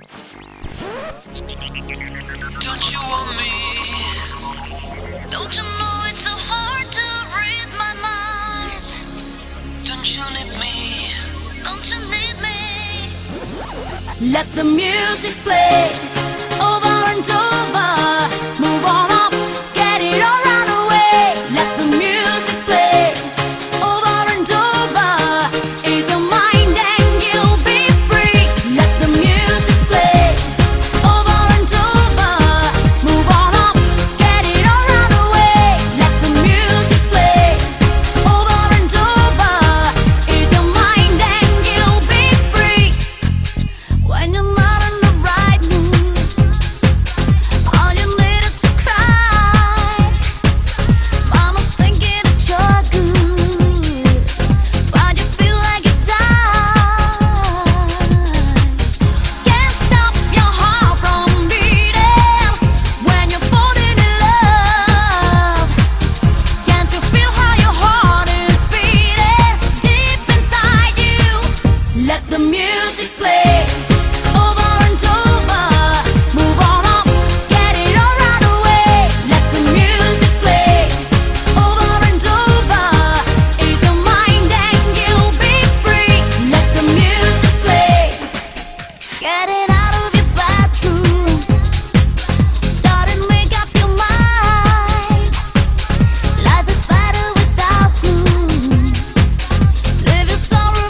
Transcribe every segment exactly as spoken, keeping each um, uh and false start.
Don't you want me? Don't you know it's so hard to read my mind? Don't you need me? Don't you need me? Let the music play over and over. Move on up, get it all right away. Let the music play over and over. Ease your mind and you'll be free. Let the music play over and over. Move on up, get it all right away. Let the music play over and over. Ease your mind and you'll be free. When you're not in the right mood, all you need is to cry. Mama's thinking that you're good, but you feel like you die. Can't stop your heart from beating when you're falling in love. Can't you feel how your heart is beating deep inside you? Let the music play over and over. Move on up, get it all right away. Let the music play over and over. Ease your mind and you'll be free. Let the music play. Get it out of your bathroom. Start and make up your mind. Life is better without you. Leave your sorrow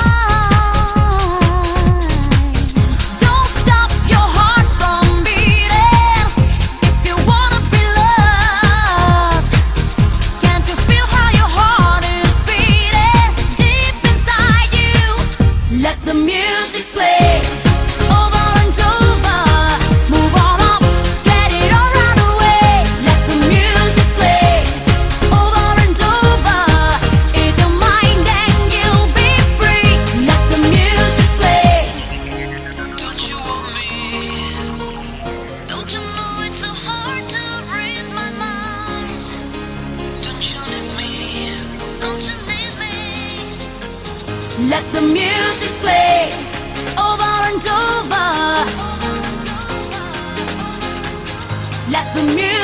behind. Don't stop your heart from beating if you wanna be loved. Can't you feel how your heart is beating deep inside you? Let the music play over and over. Move on up, get it all right away. Let the music play over and over. Ease your mind and you'll be free. Let the music play. Don't you want me? Don't you know it's so hard to read my mind? Don't you need me? Don't you need me? Let the music play over and over. Let the music